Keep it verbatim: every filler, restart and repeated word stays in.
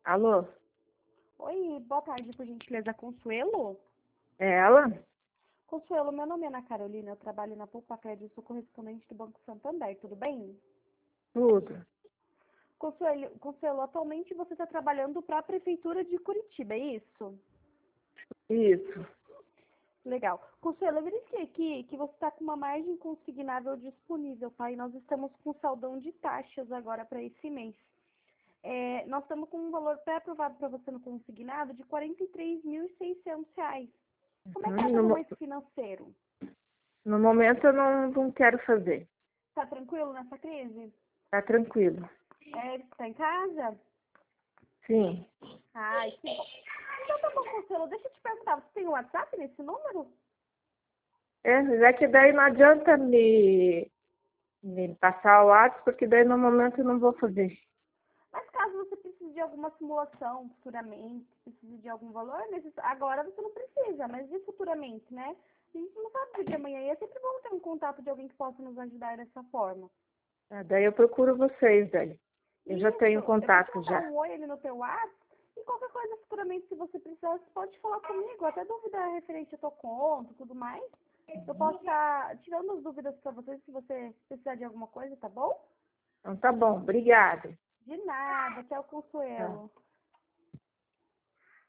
Alô? Oi, boa tarde, por gentileza, Consuelo? É ela? Consuelo, meu nome é Ana Carolina, eu trabalho na Poupa Crédito, sou correspondente do Banco Santander, tudo bem? Tudo. Consuelo, Consuelo, atualmente você está trabalhando para a Prefeitura de Curitiba, é isso? Isso. Legal. Consuelo, eu verifiquei aqui que você está com uma margem consignável disponível, tá? E nós estamos com saldão de taxas agora para esse mês. É, nós estamos com um valor pré-aprovado para você no consignado de quarenta e três mil e seiscentos reais. Como é que está Uhum. seu No, mo- momento financeiro? no momento eu não, não quero fazer. Tá tranquilo nessa crise? Tá tranquilo. É, tá em casa? Sim. Ai, que bom. Então tá bom, Consuelo, deixa eu te perguntar, você tem o WhatsApp nesse número? É, mas é que daí não adianta me, me passar o WhatsApp, porque daí no momento eu não vou fazer. Mas caso você precise de alguma simulação futuramente, precise de algum valor, nesses- agora você não precisa, mas e futuramente, né? A gente não sabe o dia de amanhã e é sempre bom ter um contato de alguém que possa nos ajudar dessa forma. É, daí eu procuro vocês daí. Eu já Isso, tenho eu vou te contato mandar já. um oi ali no teu WhatsApp e qualquer coisa futuramente, se você precisar, você pode falar comigo, até dúvida referente ao teu conto e tudo mais. Eu posso estar tirando as dúvidas para você se você precisar de alguma coisa, tá bom? Então tá bom, obrigada. De nada, tchau, Tá. Consuelo.